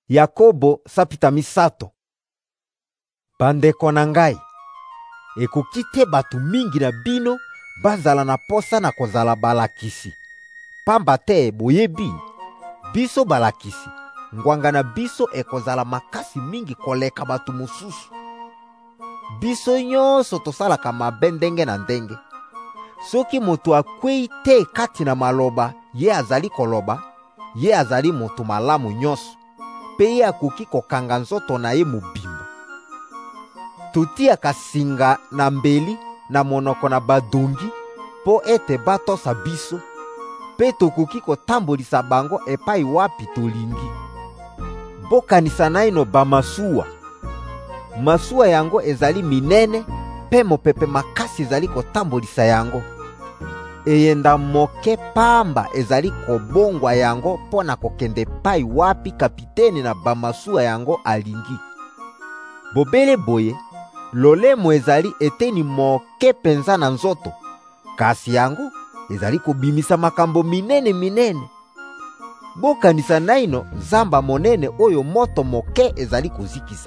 Yakobo sapita misato. Bandeko na ngai, ekoki te batu mingi na bino bazala na posa na kozala balakisi. Pamba te boyebi, biso balakisi, ngwanga na biso ekozala makasi mingi koleka batu mosusu. Biso nyonso tosalaka mabe ndenge na ndenge. Soki moto akwei te kati na maloba ye azali koloba, ye azali moto malamu nyonso, pe ye akoki kokanga nzoto na ye mobimba. Totiaka singa na mbeli na monoko na badongi po ete batosa biso, pe tokoki kotambolisa bango epai wapi tolingi. Bokanisa naino bamasuwa. Masuwa yango ezali minene, pe mopepe makasi ezali kotambolisa yango. Eyenda moke pamba ezali kobongwa yango pona kokende pai wapi kapiteni na bamasuwa yango alingi. Bobele boye, lolemo ezali eteni moke penza na nzoto, kasi yango ezali kobimisa makambo minene minene. Bokanisa naino zamba monene oyo moto moke ezali kozikisa.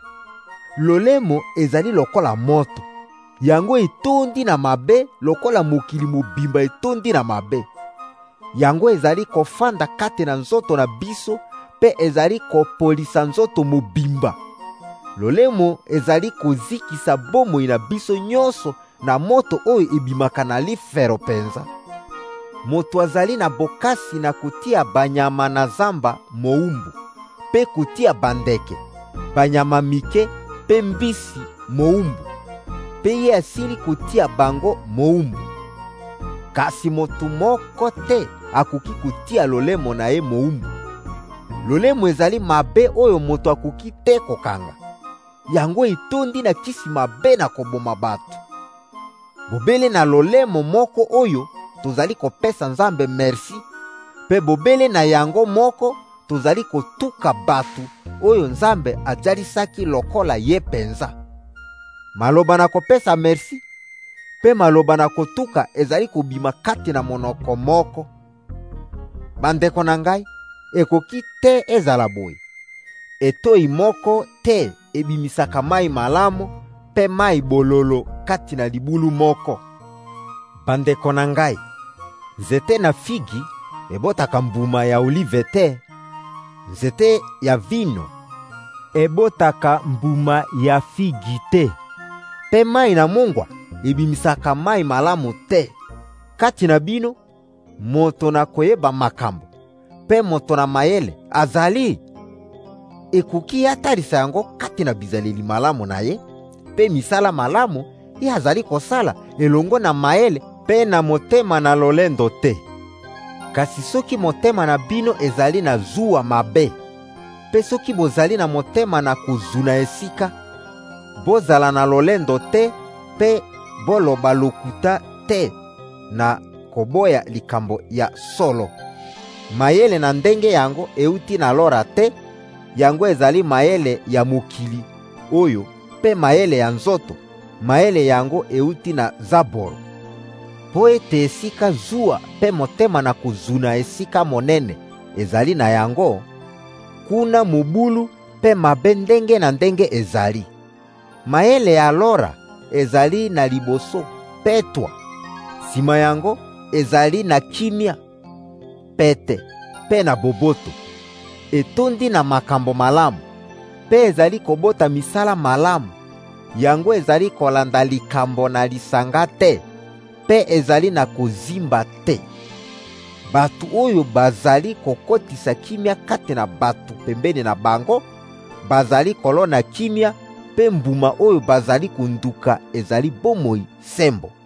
Lolemo ezali lokola moto, yango etondi na mabe lokola mokili mobimba etondi na mabe. Yango ezali kofanda kati na nzoto na biso, pe ezali kopolisa nzoto mobimba. Lolemo ezali kozikisa bomoi na biso nyonso na moto oyo ebimaka na lifero penza. Moto azali na bokasi na kutia banyama na zamba moumbu, pe kutia bandeke, banyama mike, pe mbisi moumbu, pe ye asili kutia bango moumbu. Kasi moto moko te akoki kutia lolemo na ye moumbu. Lolemo ezali mabe oyo moto akoki te kokanga. Yango etondi na kisi mabe na koboma batu. Bobele na lolemo moko oyo tozali kopesa Nzambe merci, pe bobele na yango moko tozali kotuka batu oyo Nzambe ajalisaki lokola ye penza. Maloba na kopesa merci, pe maloba na kotuka ezali kobima kati na monoko moko. Bandeko na ngai, ekoki te ezala boye. Etoi moko te ebimisaka mai malamu, pe mai bololo kati na libulu moko. Bandeko na ngai, nzete na figi ebotaka mbuma ya olive te, nzete ya vino ebotaka mbuma ya figi te, pe mai na mungwa ebimisaka mai malamu te. Kati na bino, moto na koyeba makambo, pe moto na mayele azali. Ekoki atalisa yango kati na bizaleli malamu na ye, pe misala malamu ye azali kosala elongo na mayele pe na motema na lolendo te. Kasi soki motema na bino ezali na zuwa mabe, pe soki bozali na motema na kozuna esika, bozala na lolendo te, pe boloba lokuta te na koboya likambo ya solo. Mayele na ndenge yango euti na lora te, yango ezali mayele ya mokili oyo, pe mayele ya nzoto, mayele yango euti na zaboro. Po ete esika zuwa pe motema na kozuna esika monene ezali na yango, kuna mobulu pe mabe ndenge na ndenge ezali. Mayele ya lora ezali na liboso petwa, sima yango ezali na kimia, pete, pe na boboto. Etondi na makambo malamu, pe ezali kobota misala malamu. Yango ezali kolanda likambo na lisanga te, pe ezali na kozimba te. Batu oyo bazali kokotisa kimia kati na batu pembeni na bango, bazali kolona kimia, pe mbuma oyo bazali kunduka ezali bomoi sembo.